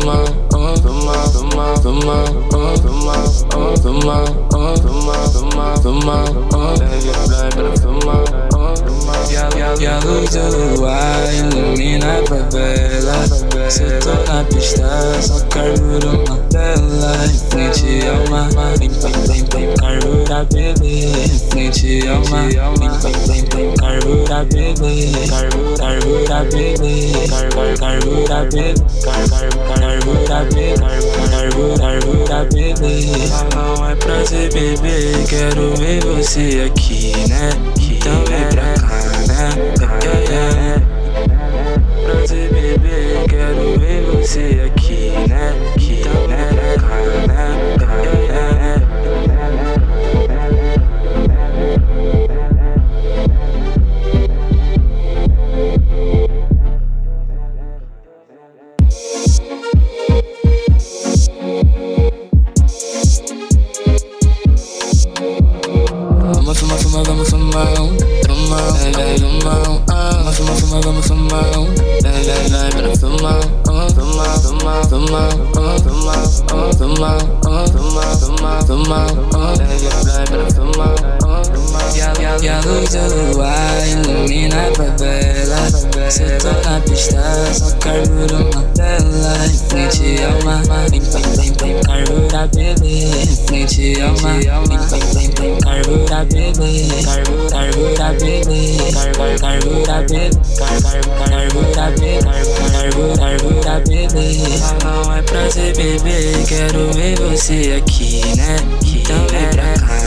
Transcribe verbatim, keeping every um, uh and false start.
mal, oh, tô mal, tô mal, tô mal, oh, tô mal, oh, tô mal, oh, tô mal, tô mal, tô mal, oh, pega pra pra fumar, oh, tô mal. E a, e a, e a luz do luar ilumina a favela. Se eu tô na pista, só carburo uma tela. Em frente ao mar, vem, vem, vem, vem, carbura bebê. Em frente ao mar, vem, vem, vem, vem, carbura bebê. Carbura, carbura bebê. Carbura, carbura bebê. Carbura bebê. Carbura, carbura bebê. Não é pra ser bebê, quero ver você aqui, né? Então vem pra cá, né? Yeah, yeah. Pra ser bebê, quero ver você aqui, né? Então vem pra cá, né? Yeah, yeah. Vamos fumar, fumar, vamos fumar um, fumar, vai, fumar, ah, vamos fumar, fumar, vamos fumar um, vai, vai, vai, pra fumar, oh, fumar, fumar, fumar, oh, fumar, oh, fumar, oh, fumar, fumar, fumar, oh, vai, vai, pra fumar, oh, fumar. E a, e a, e a luz do luar ilumina a favela. Se eu tô na pista, só carburo uma tela. Em frente ao mar, vem, vem, vem, vem, carbura bebê. Em frente ao mar, vem, vem, vem, vem, carbura bebê. Carbura, carbura bebê. Carbura, carbura bebê. Carbura bebê. Carbura, carbura bebê. Não é pra ser bebê, quero ver você aqui, né? Então vem pra cá.